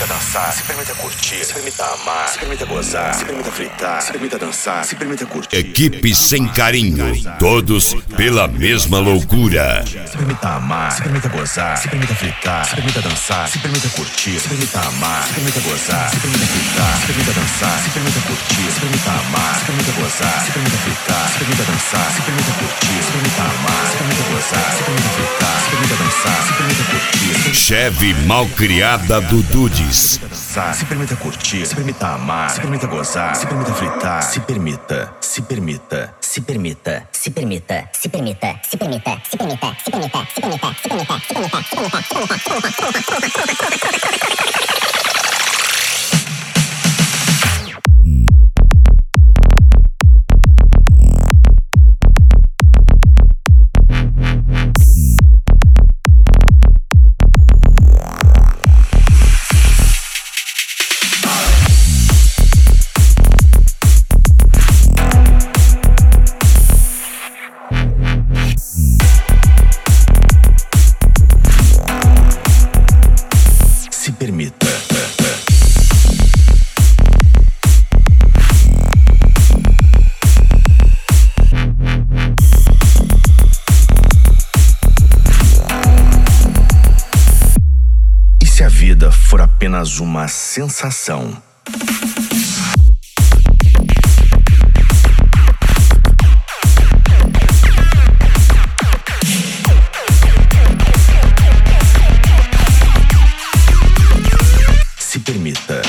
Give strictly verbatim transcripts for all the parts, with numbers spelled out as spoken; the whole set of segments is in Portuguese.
permita dançar, se permita curtir, se permita amar, se permita gozar, se permita fritar, se permita dançar, se permita curtir. Equipe Sem Carinho, todos pela mesma loucura. Se permita amar, se permita gozar, se permita fritar, se permita dançar, se permita curtir, se permita amar, se permita gozar, se permita fritar, se permita dançar, se permita curtir, se permita amar, se permita gozar, se permita fritar, se permita dançar, se permita curtir, se permita amar, se permita gozar, se permita fritar, se permita dançar, se permita curtir. Cheve Malcriada do Dudes. Se permita curtir, se permita amar, se permita gozar, se permita fritar, se permita, se permita, se permita, se permita, se permita, se permita, se permita, se permita, se permita, se permita, se permita, se permita, se permita. Se a vida for apenas uma sensação, se permita.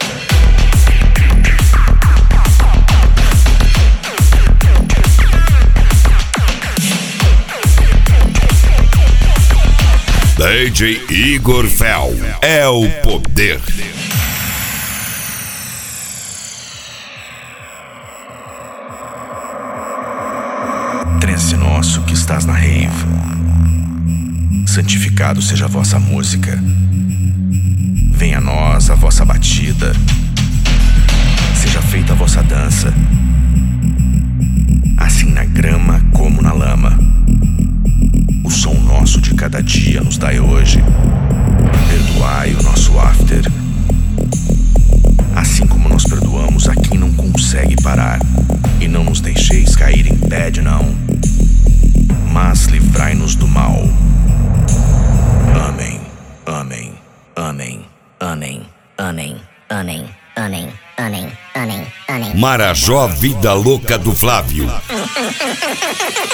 D J Igor Fel é o poder. Trance nosso que estás na rave, santificado seja a vossa música. Venha a nós a vossa batida, seja feita a vossa dança, assim na grama como na lama. O som nosso de cada dia nos dai hoje. Perdoai o nosso after, assim como nós perdoamos a quem não consegue parar. E não nos deixeis cair em bad não, mas livrai-nos do mal. Amém, amém, amém, amém, amém, amém, amém, amém, amém, amém. Marajó Vida Louca do Flávio.